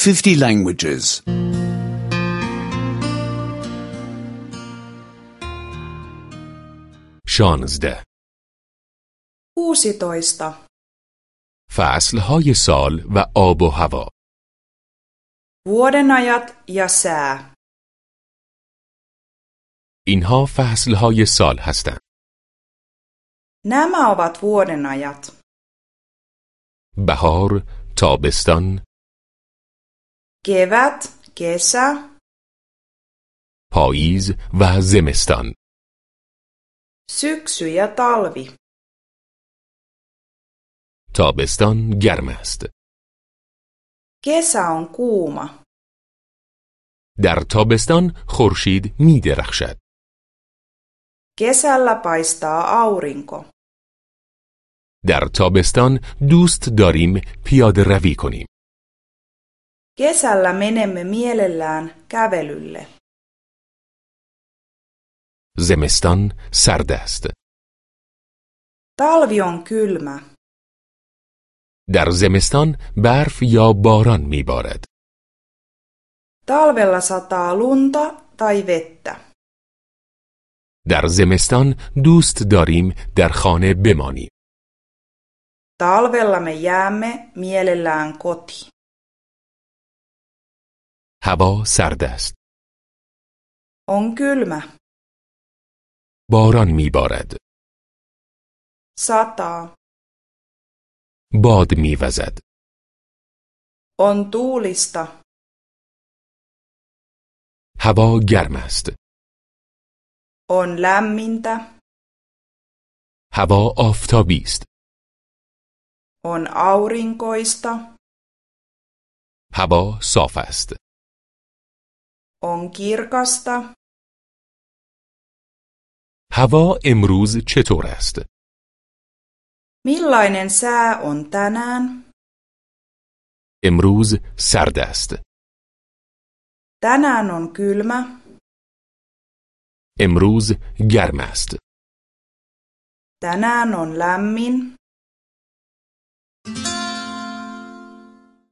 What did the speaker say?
50 languages. 16. 16. فصلهای سال و آب و هوا. Vuodenajat ja sää. اینها فصلهای سال هستند. Nämä ovat vuodenajat. بهار، تابستان، Kevät, kesä, پاییز و زمستان. syksy ja talvi. تابستان گرم است. Kesä on kuuma. در تابستان خورشید می درخشد. Kesällä paistaa aurinko. در تابستان دوست داریم پیاده روی کنیم. Kesällä menemme mielellään kävelylle. زمستان سرد است. Talvi on kylmä. در زمستان برف یا باران می بارد. Talvella sataa lunta tai vettä. در زمستان دوست داریم در خانه بمانیم. Talvella me jäämme mielellään kotiin. هوا سرد است. On kylmä. باران می بارد. Sataa. باد می وزد. On tuulista. هوا گرم است. On lämmintä. هوا آفتابی است. On aurinkoista. هوا صاف است. On kirkasta. هوا امروز چطور است؟ Millainen sää on tänään? امروز سرد است. Tänään on kylmä. امروز گرم است. Tänään on lämmin.